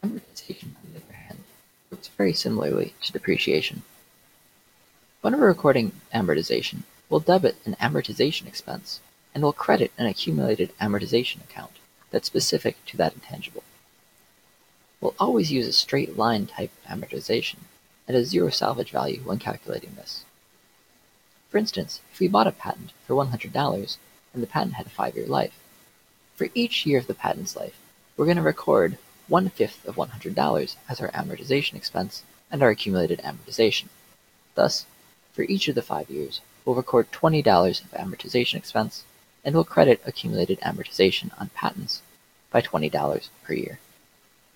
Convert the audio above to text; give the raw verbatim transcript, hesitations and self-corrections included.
Amortization, on the other hand, works very similarly to depreciation. When we're recording amortization, we'll debit an amortization expense, and we'll credit an accumulated amortization account that's specific to that intangible. We'll always use a straight line type of amortization and a zero salvage value when calculating this. For instance, if we bought a patent for one hundred dollars and the patent had a five-year life, for each year of the patent's life, we're going to record one-fifth of one hundred dollars as our amortization expense and our accumulated amortization. Thus, for each of the five years, we'll record twenty dollars of amortization expense, and we'll credit accumulated amortization on patents by twenty dollars per year.